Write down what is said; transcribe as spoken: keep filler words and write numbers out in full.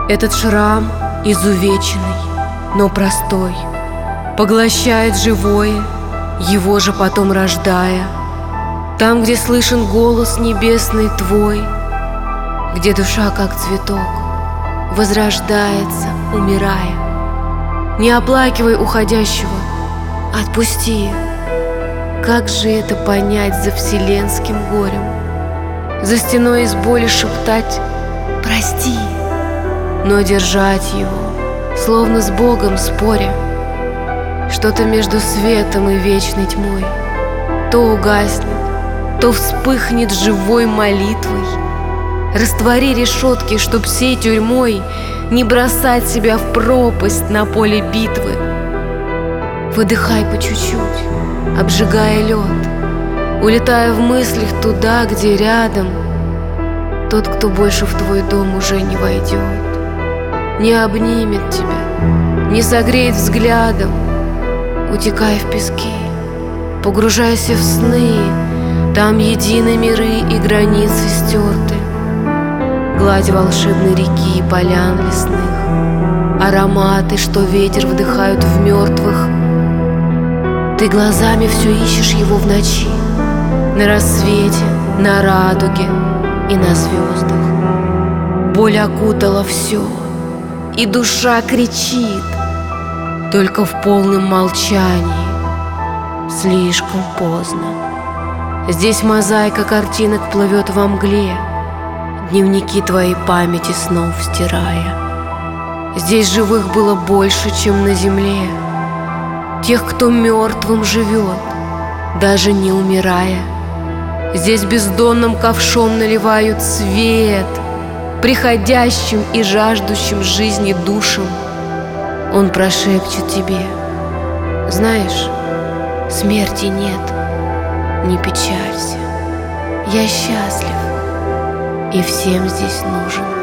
Этот шрам изувеченный, но простой, поглощает живое, его же потом рождая. Там, где слышен голос небесный твой, где душа, как цветок, возрождается, умирая. Не оплакивай уходящего, отпусти. Как же это понять за вселенским горем? За стеной из боли шептать «прости», но держать его, словно с Богом споря. Что-то между светом и вечной тьмой то угаснет, то вспыхнет живой молитвой. Раствори решетки, чтоб сей тюрьмой не бросать себя в пропасть на поле битвы. Выдыхай по чуть-чуть, обжигая лед, улетая в мыслях туда, где рядом тот, кто больше в твой дом уже не войдет, не обнимет тебя, не согреет взглядом. Утекай в пески, погружайся в сны, там едины миры и границы стерты. Гладь волшебной реки и полян лесных, ароматы, что ветер вдыхают в мертвых. Ты глазами все ищешь его в ночи, на рассвете, на радуге и на звездах. Боль окутала все, и душа кричит, только в полном молчании, слишком поздно. Здесь мозаика картинок плывет во мгле, дневники твоей памяти снов стирая. Здесь живых было больше, чем на земле, тех, кто мертвым живет, даже не умирая. Здесь бездонным ковшом наливают свет приходящим и жаждущим жизни душам. Он прошепчет тебе: знаешь, смерти нет, не печалься, я счастлив и всем здесь нужен.